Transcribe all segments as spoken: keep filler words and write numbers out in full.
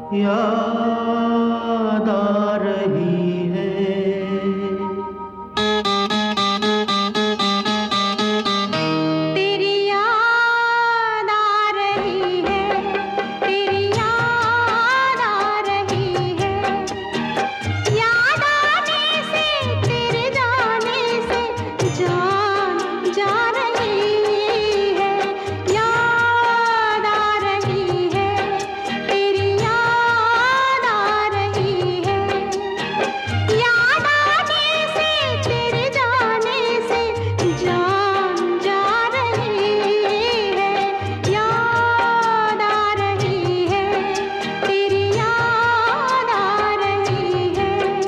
याद आ रही है। तेरी याद आ रही है, तेरी याद आ रही है। याद आने से, तेरे जाने से जान जा रही है। याद आ रही है, तेरी याद आ रही है। याद आने से, तेरे जाने से जान जा रही है। याद आ रही है, तेरी याद आ रही है।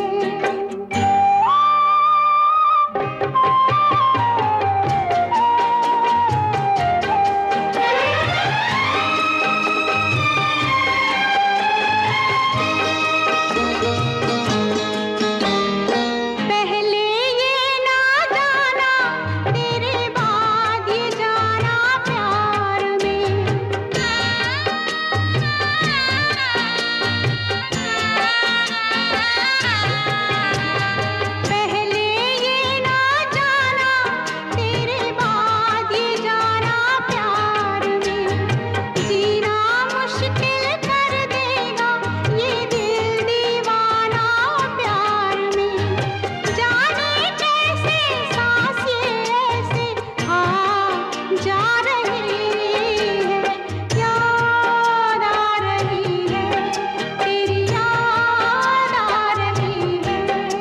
पहले ये ना जाना, तेरे बाद ये जाना प्यार में। पहले ये ना जाना, तेरे बाद ये जाना प्यार में। जीना मुश्किल कर देगा ये दिल दीवाना प्यार में। जाने कैसे सांस ये ऐसे आ जा रही है। याद आ रही है, तेरी याद आ रही है।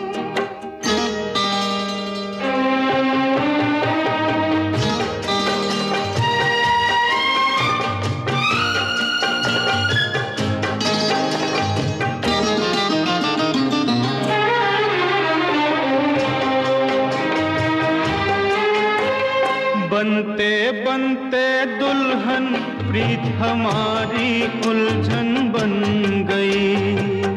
बनते बनते दुल्हन प्रीत हमारी उलझन बन गई।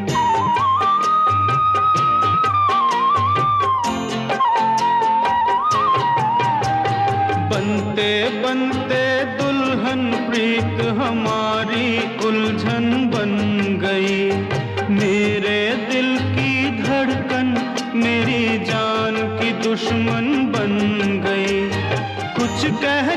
बनते बनते दुल्हन प्रीत हमारी उलझन बन गई। मेरे दिल की धड़कन मेरी जान की दुश्मन बन गई। कुछ कह